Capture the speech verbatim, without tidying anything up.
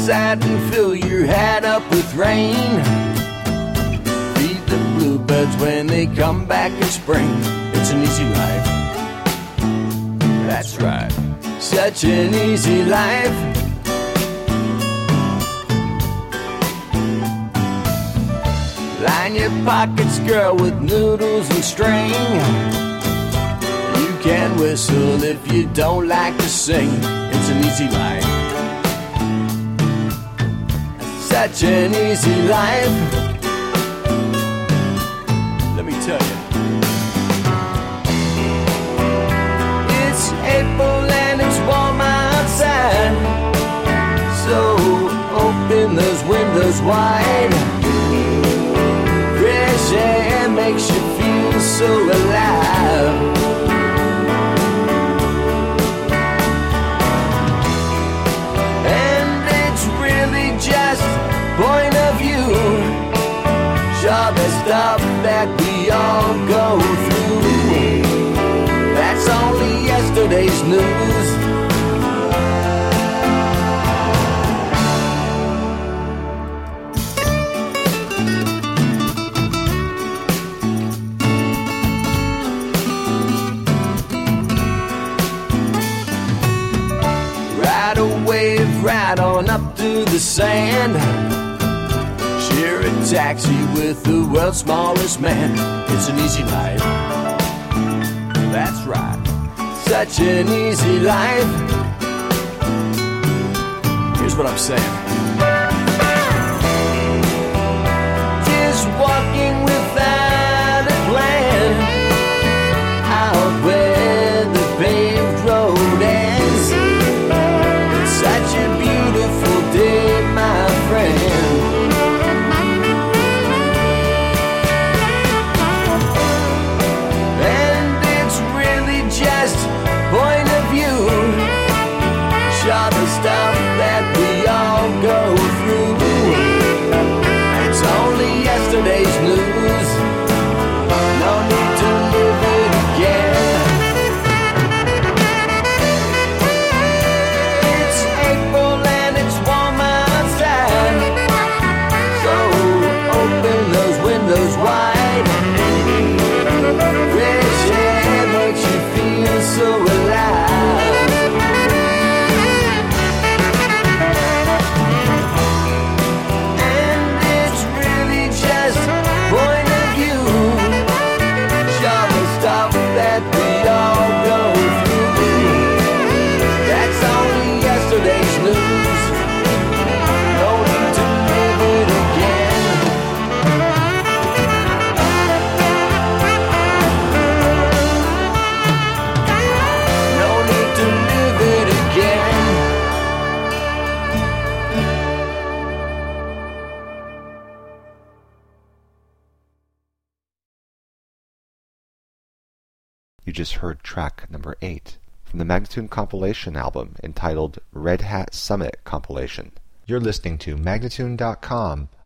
outside and fill your hat up with rain. Feed the bluebirds when they come back in spring. It's an easy life. That's right, such an easy life. Line your pockets, girl, with noodles and string. You can whistle if you don't like to sing. It's an easy life. Such an easy life. Let me tell you. It's April and it's warm outside, so open those windows wide. Fresh air makes you feel so alive. And it's really just point of view. Sure, the stuff that we all go through, that's only yesterday's news. Ride a wave right on up to the sand. Share a taxi with the world's smallest man. It's an easy life. That's right, such an easy life. Here's what I'm saying. Just walking without a plan, out where the paved road ends. It's such a beautiful day, my friend. Point of view, sure, the stuff that we all go through, it's only yesterday's news. No need to live it again. It's April and it's warm outside, so open those windows wide. Fresh air makes you feel so alive. And it's really just point of view. Sure, the stuff that we all go through, that's only yesterday's news. No need to live it again. No need to live it again. You just heard track number eight from the Magnatune compilation album entitled Red Hat Summit Compilation. You're listening to Magnatune dot com,